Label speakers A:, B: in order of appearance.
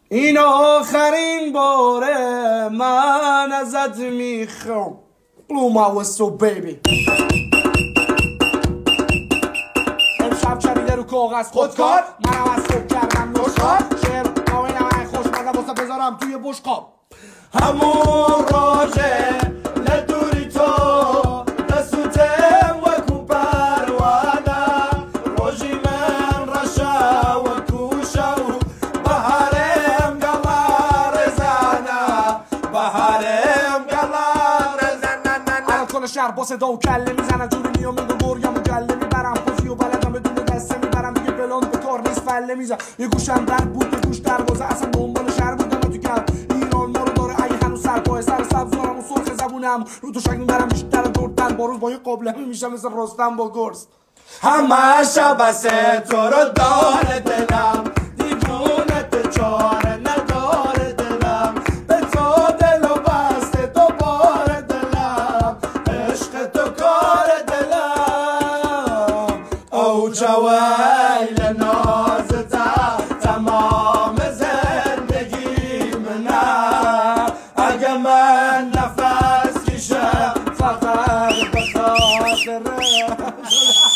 A: این آخرین باره من ازت میخوام. Blew my whistle baby. امشب چریده رو کاغذ خودکار، منم از خوب کردم نشخار، شعر ناوینم ای خوشمزه واسه بذارم توی بشقاب. همون راجه ندوری تو دستوتم و کو پروانه روژی من رشا و کوشو بهارم گلار زنه بهارم گلار زنه. الان کل شهر با صدا و کله میزنن جوری میام میگو گرگم و گله میبرم خوزی و بلدم بدون دسته میبرم دیگه بلان به کار نیست فله میزن. یه گوشم درد بود یه گوش دروازه اصلا دنبال شهر بودم تو گرد ایران ما رو داره ای هنوز سرپای سر سبزارم و سرخ زبونم رو تو شک میبرم بیشتر دورتر با روز با یه قابلمه میشم مثل رستم با گرز. همه شب تو رو داره دلم دیوونت چاره نداره دلم به تو دل و بسته دوباره دلم عشق تو کار دلم او جویل نازتا تمام زندگی منه اگه من نفس کشم فقط به خاطر